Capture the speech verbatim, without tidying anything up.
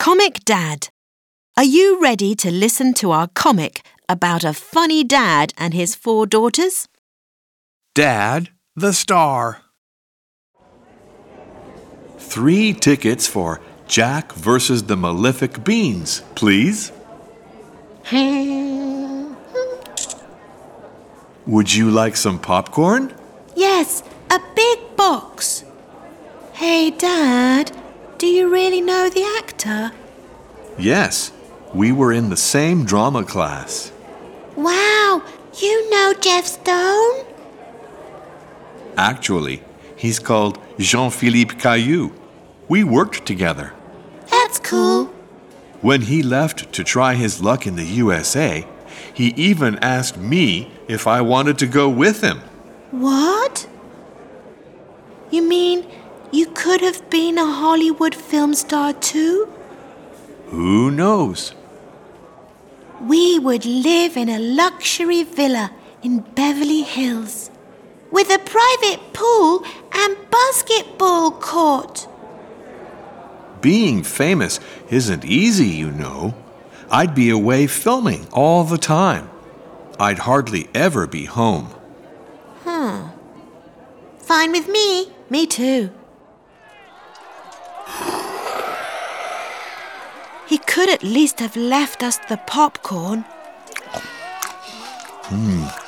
Comic Dad. Are you ready to listen to our comic about a funny dad and his four daughters? Dad the Star. Three tickets for Jack versus the Malefic Beans, please. Would you like some popcorn? Yes, a big box. Hey, Dad, do you really know the actor? Yes, we were in the same drama class. Wow, you know Jeff Stone? Actually, he's called Jean-Philippe Caillou. We worked together. That's cool. When he left to try his luck in the U S A, he even asked me if I wanted to go with him. What? You mean you could have been a Hollywood film star too? Who knows? We would live in a luxury villa in Beverly Hills with a private pool and basketball court. Being famous isn't easy, you know. I'd be away filming all the time. I'd hardly ever be home. Hmm. Fine with me. Me too. He could at least have left us the popcorn. Hmm.